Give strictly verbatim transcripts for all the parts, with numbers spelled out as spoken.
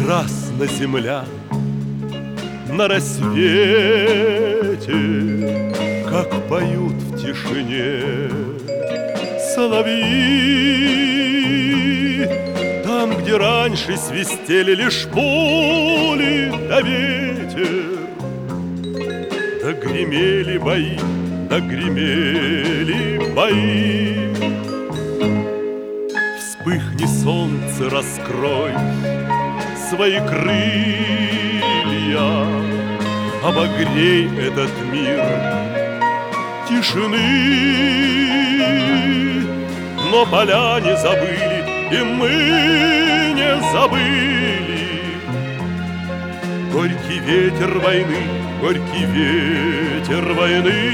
прекрасна земля на рассвете, как поют в тишине соловьи. Там, где раньше свистели лишь пули да ветер, да гремели бои, да гремели бои. Вспыхни, солнце, раскрой свои крылья, обогрей этот мир тишины. Но поля не забыли, и мы не забыли горький ветер войны, горький ветер войны.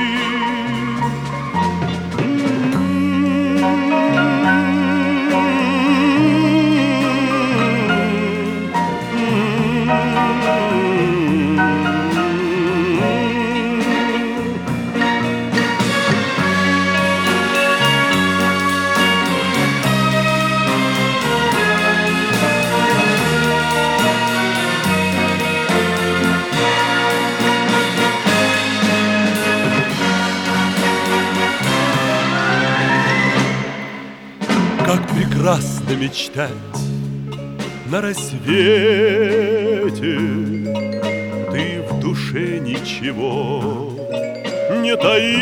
Как прекрасно мечтать на рассвете, ты в душе ничего не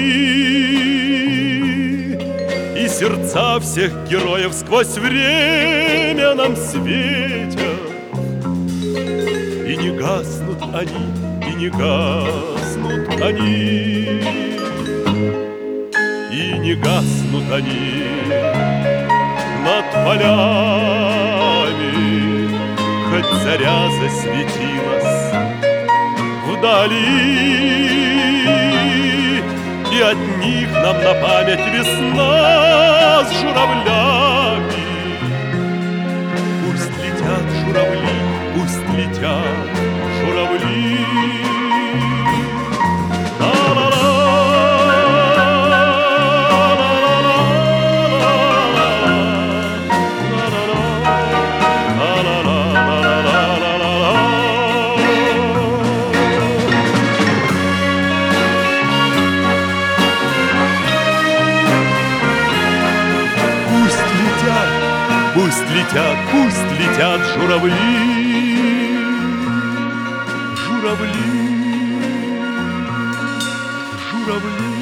таи, и сердца всех героев сквозь время нам светят, и не гаснут они, и не гаснут они, и не гаснут они над полями, хоть заря засветилась вдали, и от них нам на память весна с журавлями. Пусть летят журавли, пусть летят журавли. Пусть летят, пусть летят журавли, журавли, журавли.